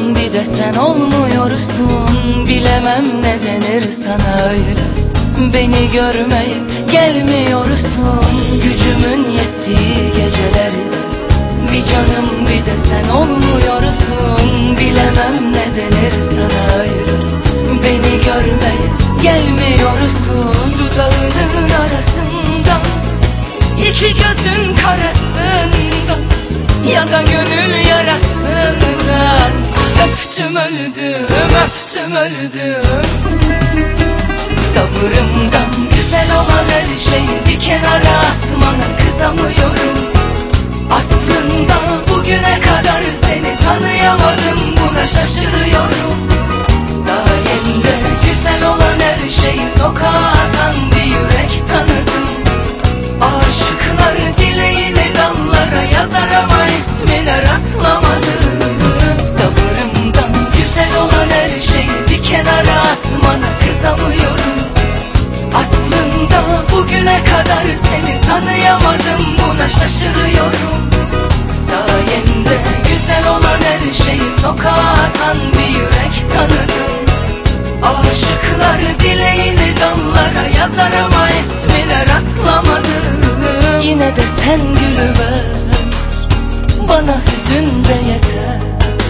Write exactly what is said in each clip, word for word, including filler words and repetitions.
canım bir de sen olmuyorsun. Bilemem ne denir sana öyle, beni görmeye gelmiyorsun. Gücümün yettiği gecelerde bir canım bir de sen olmuyorsun. Bilemem ne denir sana öyle, beni görmeye gelmiyorsun. Dudağının arasında, iki gözün karasında, ya da gönül yarasından öptüm öldüm, öptüm öldüm. Sabrımdan güzel olan her şeyi bir kenara atmana kızamıyorum. Aslında bugüne kadar seni tanıyamadım, buna şaşırıyorum. Sayende güzel olan her şeyi sokağa atan bir yürek tanıdım. Aşıklar dileğini dallara yazar ama ismine rastlamadım. Sabrımdan güzel olan her şeyi bir kenara atmana kızamıyorum. Aslında bugüne kadar seni tanıyamadım, buna şaşırıyorum. Sayende güzel olan her şeyi sokağa atan bir yürek tanıdım. Aşıklar dileğini dallara yazar ama ismine rastlamadım. Yine de sen gülüver, bana hüzün de yeter.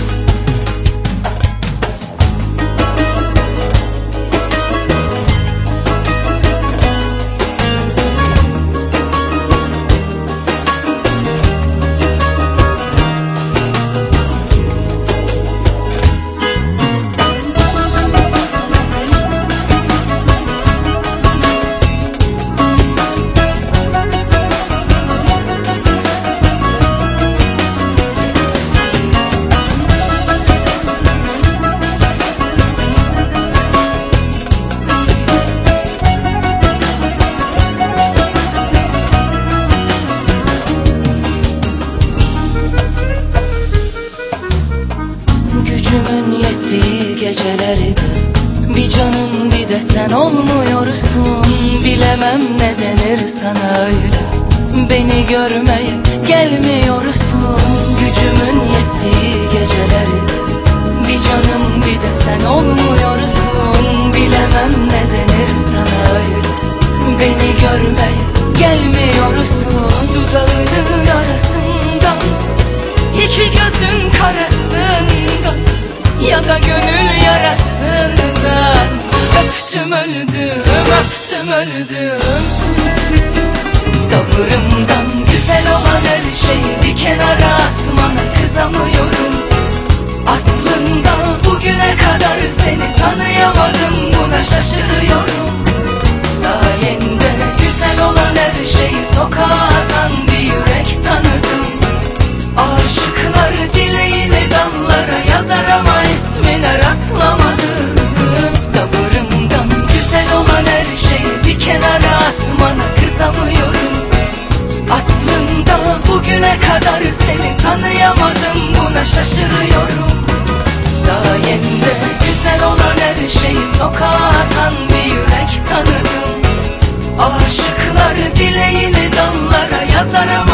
Gücümün yettiği gecelerde bir canım bir de sen olmuyorsun. Bilemem ne denir sana öyle, beni görmeye gelmiyorsun. Gücümün yettiği gecelerde bir canım bir de sen olmuyorsun. Bilemem ne denir sana öyle, beni görmeye gelmiyorsun. Dudağının arasında, iki gözün karasında, ya da gönül yarasından öptüm öldüm, öptüm öldüm. Sabrımdan güzel olan her şeyi bir kenara atmana kızamıyorum. Aslında bugüne kadar seni tanıyamadım, buna şaşırıyorum. Sayende güzel olan her şeyi sokağa atan bir yürek tanıdım. Aşıklar dileğini dallara yazar ama ismine rastlamadım. Sabrımdan güzel olan her şeyi bir kenara atmana kızamıyorum. Aslında bugüne kadar seni tanıyamadım, buna şaşırıyorum. Sayende güzel olan her şeyi sokağa atan bir yürek tanıdım. Aşıklar dileğini dallara yazar ama